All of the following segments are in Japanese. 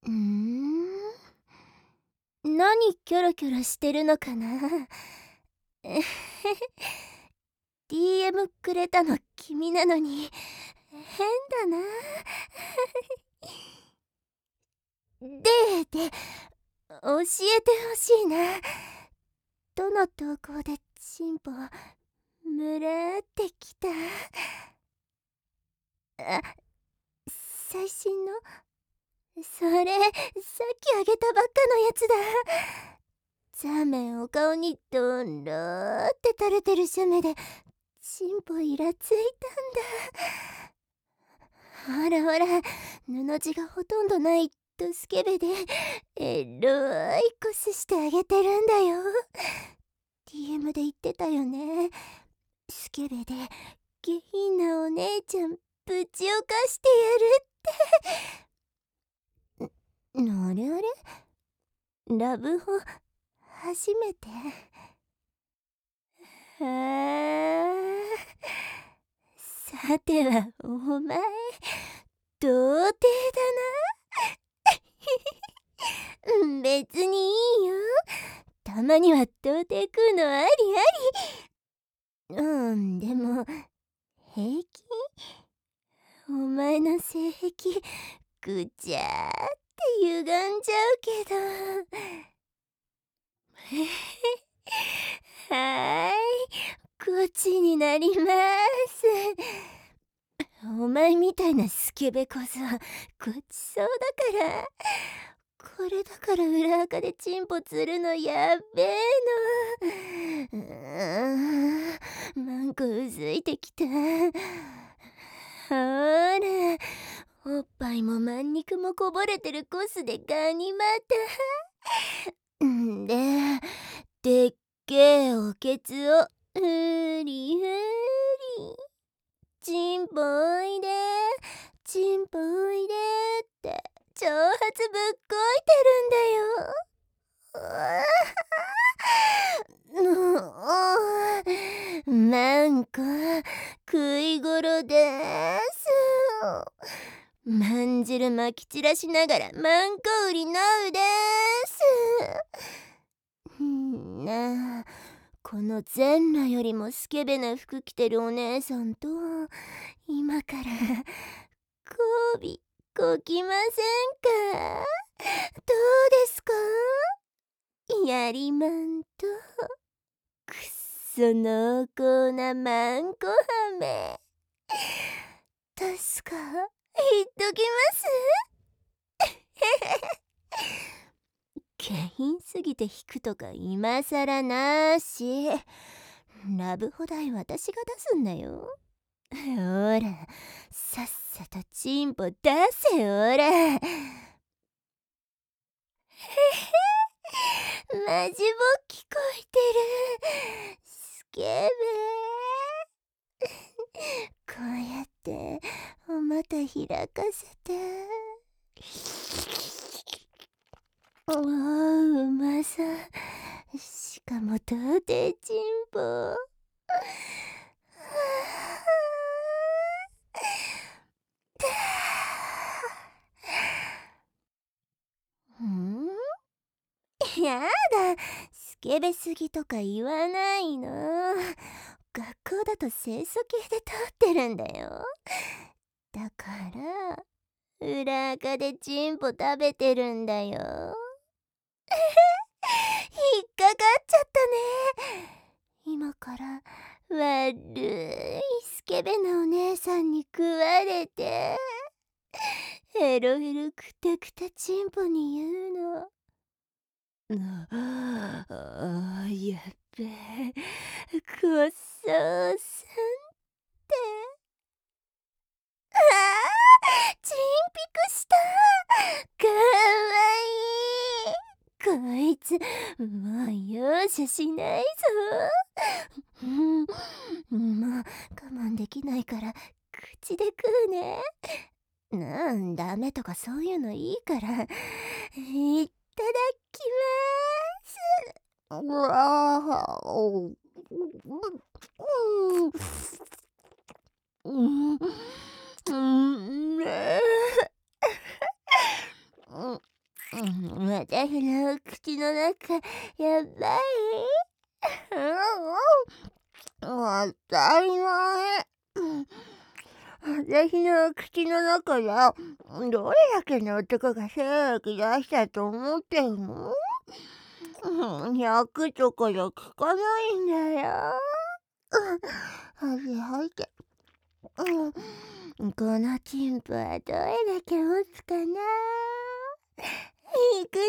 うーん。何キョロキョロしてるのかな。えへへ DM くれたの君なのに変だな。で教えてほしいな。どの投稿でチンポ群れってきた。あ、最新のそれ、さっきあげたばっかのやつだ。ザーメンお顔にドンローって垂れてる写メでチンポイラついたんだ。ほらほら、布地がほとんどないとスケベでエロいコスしてあげてるんだよ。DM で言ってたよね。スケベで下品なお姉ちゃんぶちおかしてやるって。あれあれ、ラブホ初めて。さてはお前童貞だな。別にいいよ。たまには童貞食うのありあり。でも平気？お前の性癖ぐちゃーって歪んじゃうけど。はーい、こっちになります。お前みたいなスケベこそごちそうだから。これだから裏垢でチンポつるのやっべえの。マンコうずいてきた。ほら、おっぱいもマン肉もこぼれてるコスでガニ股。んで、でっけえおけつをふりふり。チンポおいで、チンポおいでって挑発ぶっこいてるんだよ。マンコ食いごろです。まんじるまき散らしながらマンコ売りのうです。なあ、この全裸よりもスケベな服着てるお姉さんと今から交尾こきませんか？どうですか？やりまんとくっそ濃厚なマンコハメ確か言っときます下品すぎて引くとか今さらなし。ラブホ代私が出すんだよ。ほら、さっさとチンポ出せ、ほら。へへ、マジボ聞こえてる。スケベ。こうやってお股開かせて。うまさ。しかも童貞チンポ。ん？やだ、スケベすぎとか言わないの。学校だと清楚系で通ってるんだよ。だから裏垢でチンポ食べてるんだよ。引っかかっちゃったね。今から悪いスケベなお姉さんに食われてヘロヘロクタクタチンポに言うの。やっべえ、ごちそうさんって。チンピクした。かわいい。こいつもう容赦しないぞ。もう我慢できないから口で食うね。ダメとかそういうのいいから。いただきます。うわーうんうん私の口の中、やばい。もったいない。私の口の中でどれだけの男が精液出したと思ってるの？100とかじゃ効かないんだよ。はいて。このチンポはどれだけ持つかな。いく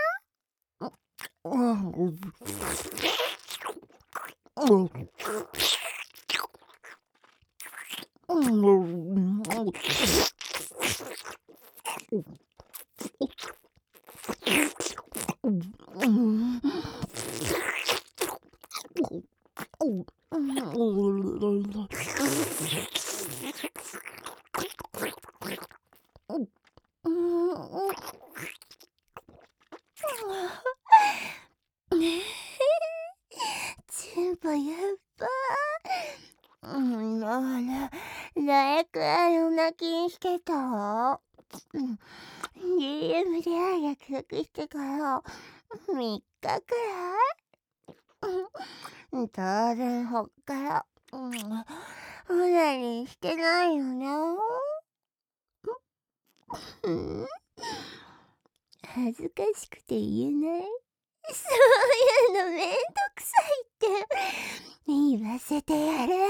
チンポやっば。誰くらいの泣きしてた？DM で約束してから3日くらい？当然ほっからオナニーしてないよね。恥ずかしくて言えない。そういうのめんどくさいって言わせてやれ。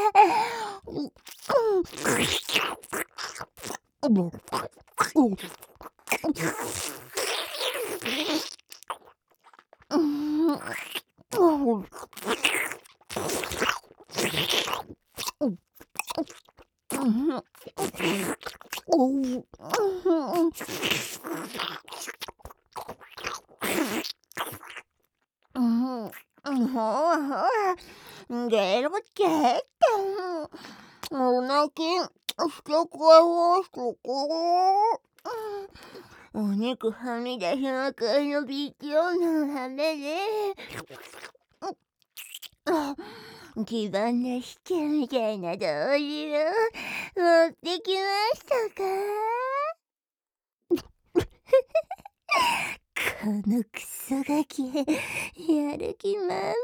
ほらゲロチェってお泣きしてくれましたか？お肉はみ出しまくりのビッチ女のために黄ばんだシチューみたいな同時を持ってきましたか？このクソガキやる気満々だ。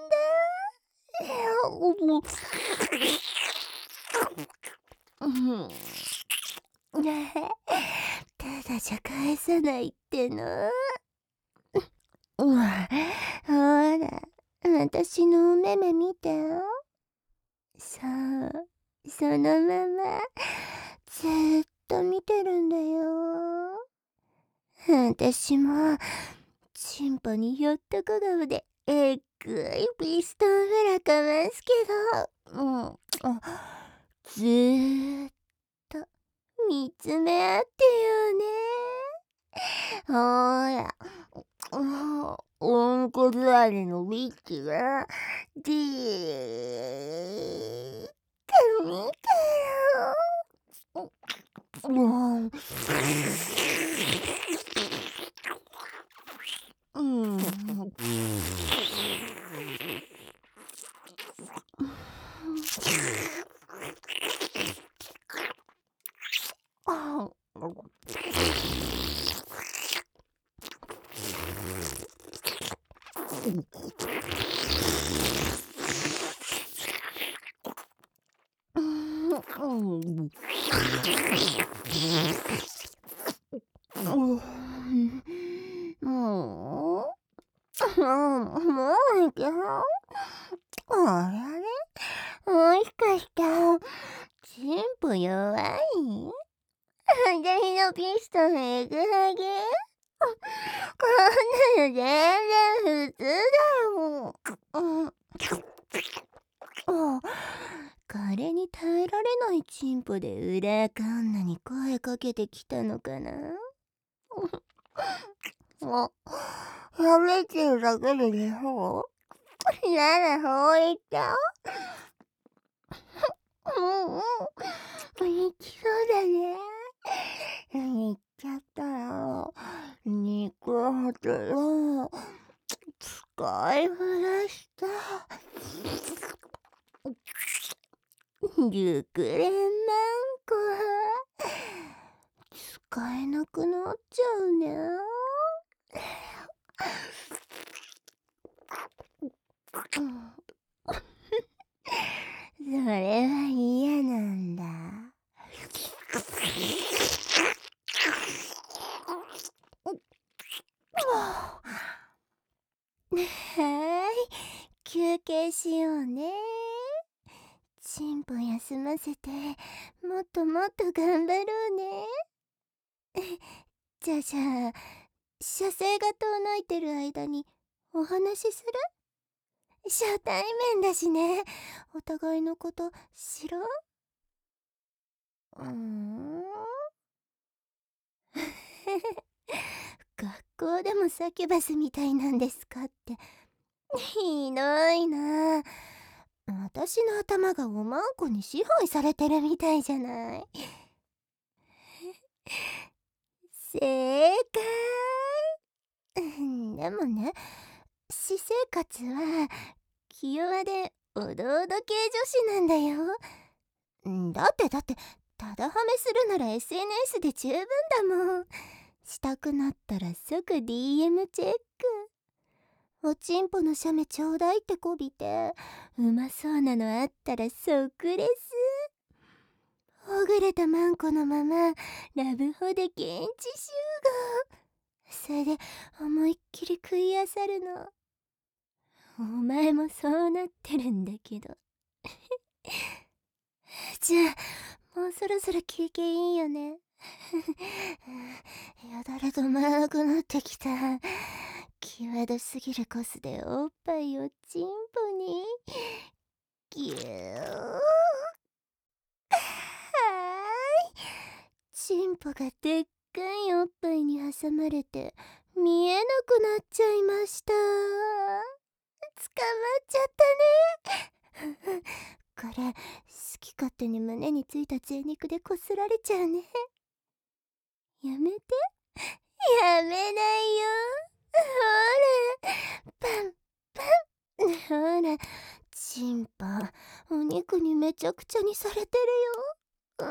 ただじゃ返さないっての。ほら、私のお目目見てよ。そう、そのままずっと見てるんだよ。私もチンポにひょっとこ顔でえっぐいピストンフラかますけど、ずーっと見つめ合ってよね。ほら、うんこ座りのビッチがじーっと見てよ。もういけない？あれもしかしてチンポ弱い？私のピストンエグハゲ？こんなの全然普通だもん。これに耐えられないチンポで裏垢女に声かけてきたのかな。やめてるだけでね、ほうならほう言った。行きそうだね。行っちゃったら肉ほど使い古した熟練マンコ使えなくなっちゃうね。 それは嫌なんだ。はーい、休憩しようね。チンポ休ませて、もっともっと頑張ろうね。じゃあ、射精が遠のいてる間にお話しする？初対面だしね。お互いのこと知ろう？学校でもサキュバスみたいなんですかって。ひどいな。私の頭がおまんこに支配されてるみたいじゃない。正解。でもね、私生活は気弱でおどおど系女子なんだよ。だってただはめするなら SNS で十分だもん。したくなったら即 DM チェック。おちんぽの写メちょうだいってこびて、うまそうなのあったら即レス。ほぐれたマンコのままラブホで現地集合。それで思いっきり食い漁るの。お前もそうなってるんだけど。じゃあもうそろそろ休憩いいよね。よだれ止まらなくなってきた。際どすぎるコスでおっぱいをチンポにギュー。はーい、チンポがでっかいおっぱいに挟まれて見えなくなっちゃいました。捕まっちゃったね。これ好き勝手に胸についた贅肉でこすられちゃうね。やめて。やめないよ。ほらパンパン。ほらチンポ、お肉にめちゃくちゃにされてるよ。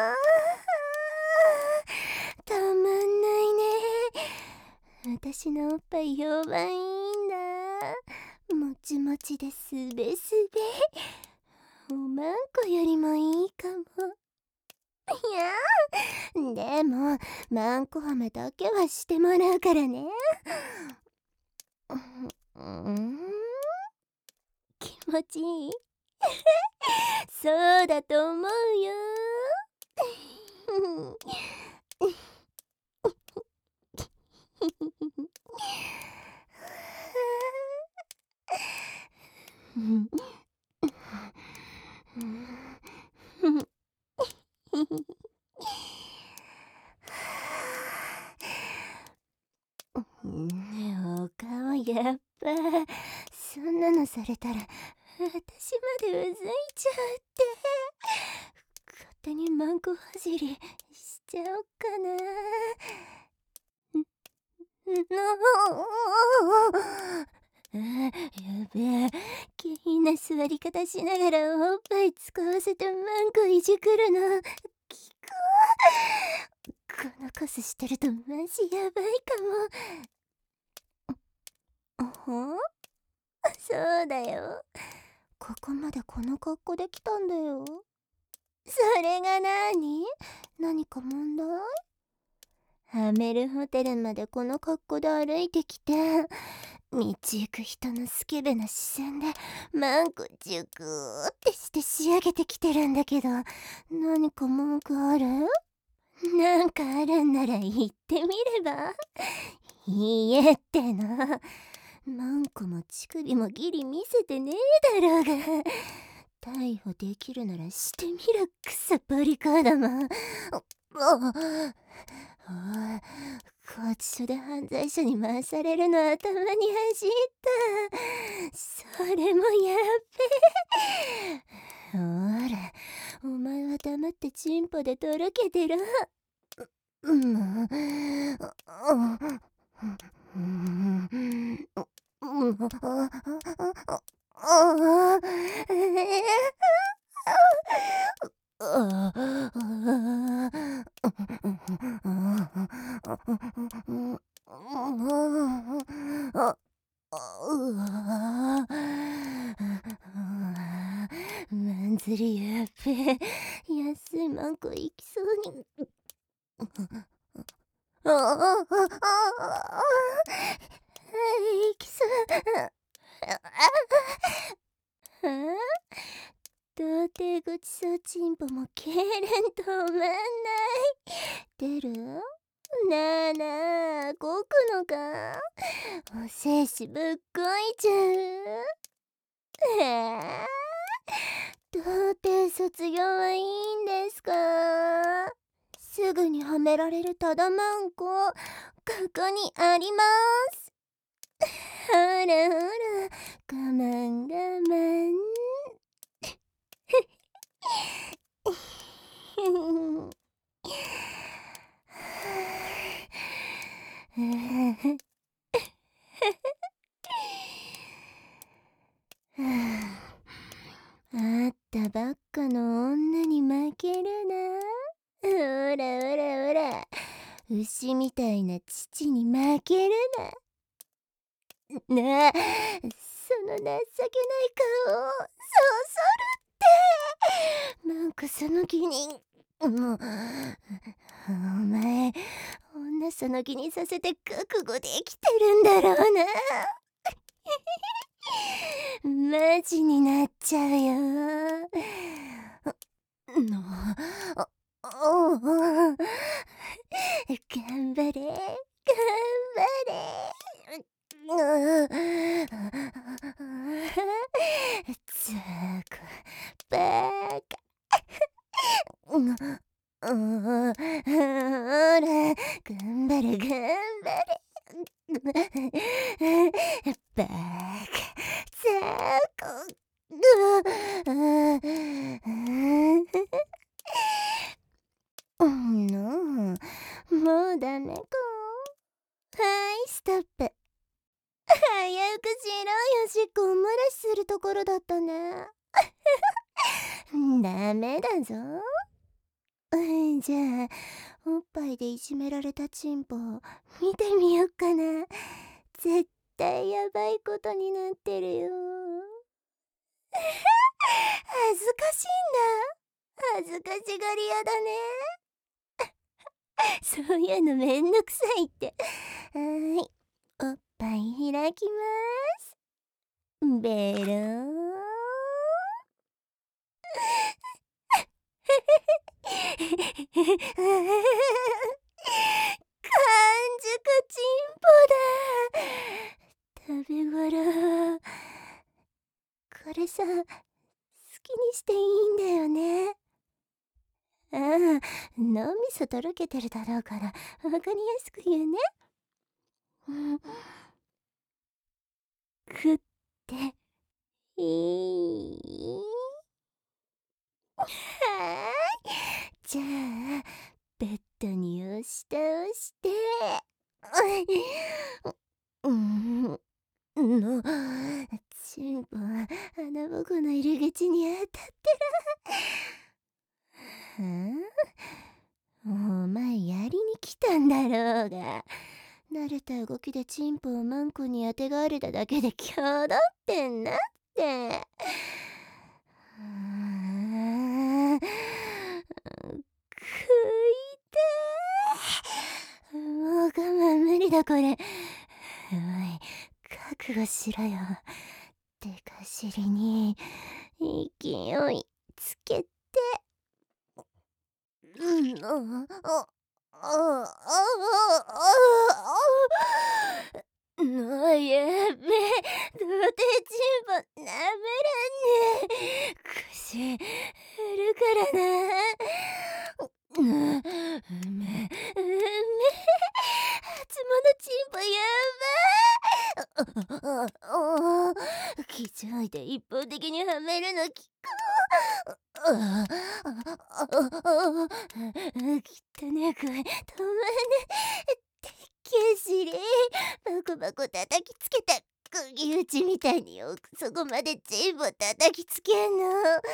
たまんないね。私のおっぱい評判いいんだ。もちもちですべすべ。おまんこよりもいいかも。いやでもマンコハメだけはしてもらうからね。気持ちいい。そうだと思うよ。お顔やっぱそんなのされたら私までうずいちゃうって。勝手にマンコはじりしちゃおっかな。やべえ、下品な座り方しながらおっぱい使わせてマンコいじくるのきこ。このコスしてるとマジやばいかも。そうだよ。ここまでこの格好で来たんだよ。それが何か問題？ハメルホテルまでこの格好で歩いてきて、道行く人のスケベな視線でマンコジュクーってして仕上げてきてるんだけど、何か文句ある？なんかあるんなら言ってみれば？いいえってな。マンコも乳首もギリ見せてねえだろうが。逮捕できるならしてみろ、クソバリカーだもん。おい、拘置所で犯罪者に回されるの頭に走った。それもやっべ。ほら、お前は黙ってチンポでとろけてろ。 ああ、いきそう。童貞ごちそうチンポも痙攣止まんない。出る？なあなあ、動くのか？お精子ぶっこいちゃう？童貞卒業はいいんですか？すぐにはめられるただまんこ、ここにあります。ほらほら、我慢我慢。あったばっかの女に負けるな。ほらほらほら、牛みたいな父に負けるな。なあ、その情けない顔、そそるって。なんかその気に、もう、お前、女その気にさせて覚悟できてるんだろうな。マジになっちゃうよ。おお、頑張れ、頑張れ。つーく、バーカ。ほら、頑張れ、頑張れ。バーカ、ザーコ。もうダメか。はい、ストップ。早くしろよ、しっこを漏らしするところだったね。ダメだぞ。じゃあ、おっぱいでいじめられたチンポを見てみよっかな。絶対やばいことになってるよ。恥ずかしいんだ。恥ずかしがり屋だね。そういうのめんどくさいって。おっぱい開きます。ベロー。完熟チンポだ。食べ頃。これさ、好きにしていいんだよね。脳みそとろけてるだろうからわかりやすく言うね。食っていい？はーい。じゃあ、ベッドに押し倒して。の、チンポは穴ぼこの入り口に当たってる。お前やりに来たんだろうが。慣れた動きでチンポをマンコにあてがわれただけできょどってんなって。食いてー。もう我慢無理だこれ。おい、覚悟しろよ。でか尻に勢いつけて。もうやべえ、童貞チンポなめらんねえ。腰振るからな。うめ初物チンポやばい。気丈いで一方的にはめるのき汚ねえ声止まんねえ。けしりバコバコ叩きつけた釘打ちみたいによくそこまでチンポ叩きつけんの。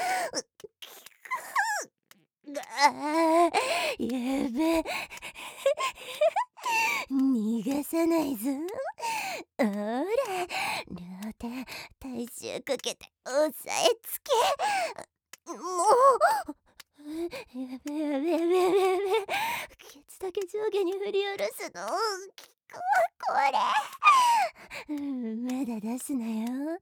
やべ逃がさないぞ。ほら両手体重かけて押さえつけ。もうやべやべやべやべやべ。ケツだけ上下に振り下ろすの。これ、まだ出すなよ。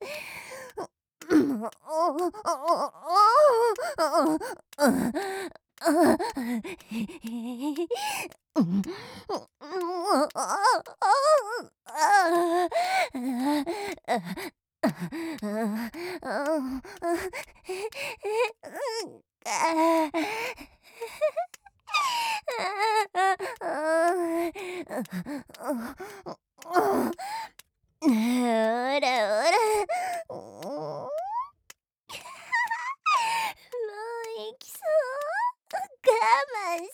ほらほら、もう行きそう。我慢しろって。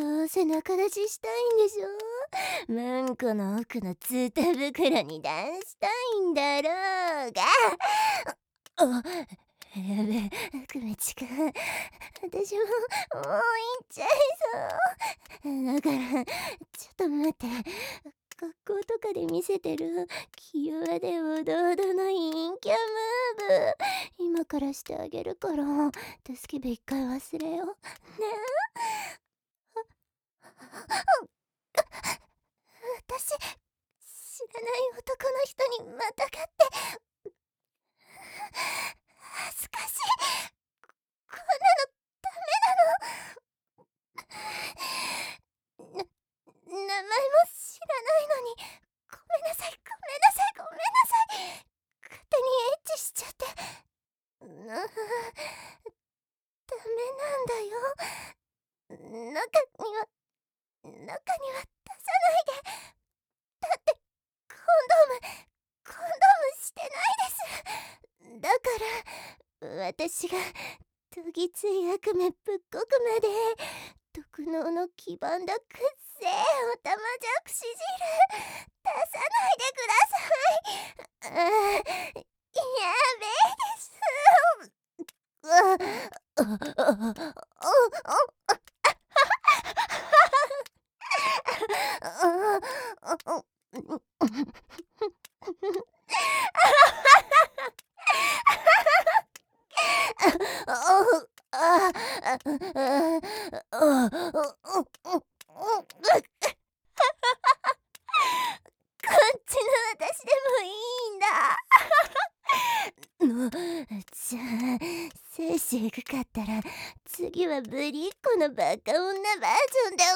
どうせ仲出ししたいんでしょ。マンコの奥のツタ袋に出したいんだろうが。あ、やべえ、久米地くん、私もう行っちゃいそう。だからちょっと待って、学校とかで見せてる気弱でおどおどの陰キャムーブ、今からしてあげるから、助けべ一回忘れようね。私、知らない男の人にまたがって恥ずかしい。こんなのダメなの。名前も知らないのに、ごめんなさい、ごめんなさい、ごめんなさい。勝手にエッチしちゃって。ダメなんだよ。中には出さないで。だってコンドームしてないです。だから私が研ぎつい悪夢ぶっこくまで特能の黄ばんだくっせえおたまじゃくし汁出さないでください。やべえです。こっちの私でもいいんだ。じゃあ精子エグかったら次はぶりっ子のバカ女バージョンで。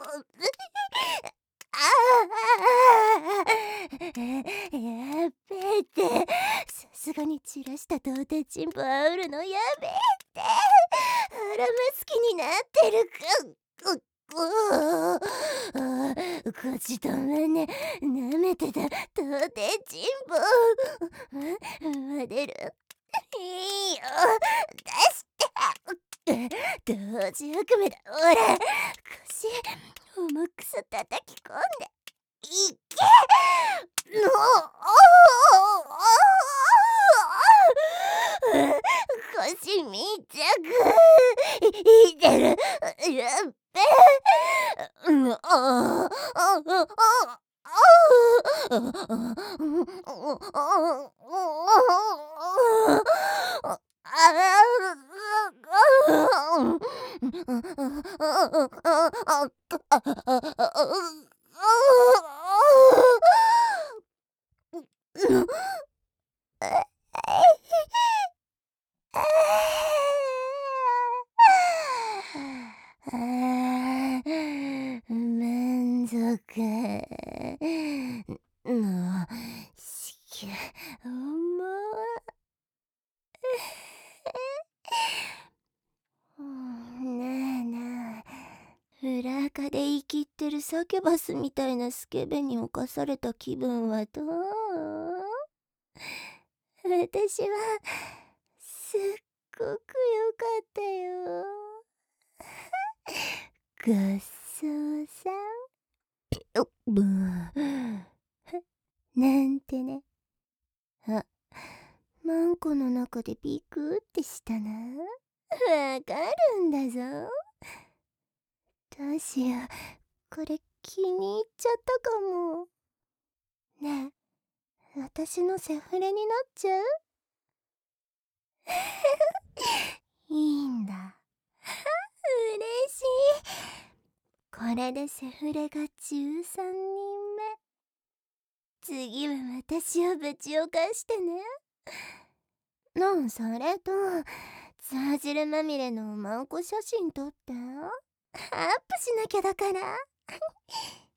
やっべえって、さすがに散らした童貞チンポあおるのやべえって。腹ますきになってるか。こっちとまね、舐めてた童貞チンポ撫でる。いいよ、出して。同時悪夢だ。ほら、腰重くそ叩き込んでいけ。腰密着いてる。やっべ満足のしき重なあなあ、裏垢で生きってるサキュバスみたいなスケベに侵された気分はどう？私はすっごく良かったよ。ごちそうさん。なんてね。あ、マンコの中でビクってしたな。わかるんだぞ。どうしよう、これ気に入っちゃったかも。ねえ、私のセフレになっちゃう？いいんだ。嬉しい。 これでセフレが13人目。次は私をぶちおかしてね。それと、ツアー汁まみれのおまんこ写真撮って。アップしなきゃだから。